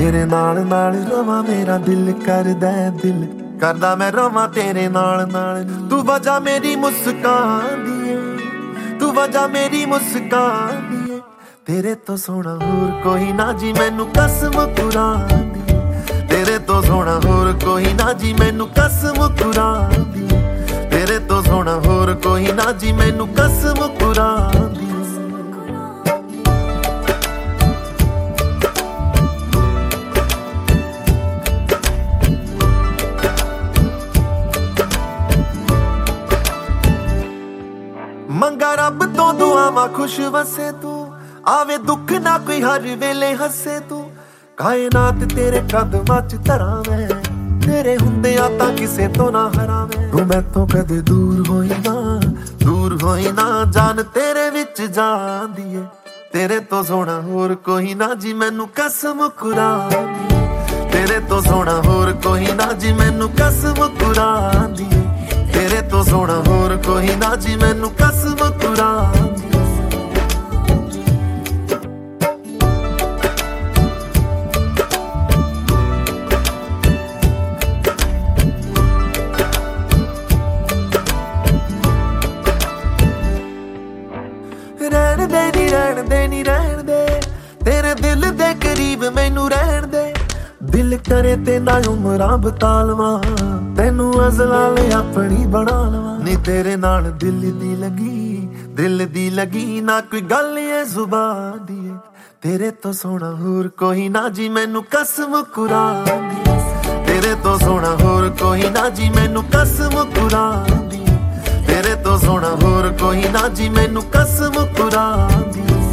तेरे नाल नाल रवां मेरा दिल करदा दिल करदा मैं रवां तेरे नाल नाल। तू वजह मेरी मुस्कान दी है, तू वजह मेरी मुस्कान दी है। तेरे तो सोना होर कोई ना जी मैनू कसम कुरान दी। तेरे तो सोना होर कोई ना जी मैनू कसम कुरान दी। तेरे तो सोना होर कोई ना जी मैनू कसम कुरान दी। मंगा रब तो दुआवां खुश वसे तू, आवे दुख ना कोई हर वेले हसे तू। कायनात तेरे कदमां च धरां मैं, तेरे हुंदियां तां किसे तो ना हरावें। तू मैथों कदे दूर होई ना जान तेरे विच जांदी है। तेरे तो सोना होर कोई ना जी मैनू कसम कुरान दी। तेरे तो सोना होर कोई ना जी मैनू कसम कुरान दी। तेरे तो सोना होर कोई ना जी मैनू कसम कुरान दी। रहन दे तेरे दिल दे करीब मैनू रहन दे। दिल करे ते ना उमरां बता लवां, तैनू अज़लाल अपनी बना लवां। नी तेरे नाल दिल दी लगी ना कोई गल है जुबान दी। तेरे तो सोना होर कोई ना जी मैनू कसम कुरान दी। तेरे तो सोना होर कोई ना जी मैनू कसम कुरान दी। तेरे तो सोना होर कोई ना जी मैनू कसम कुरान दी।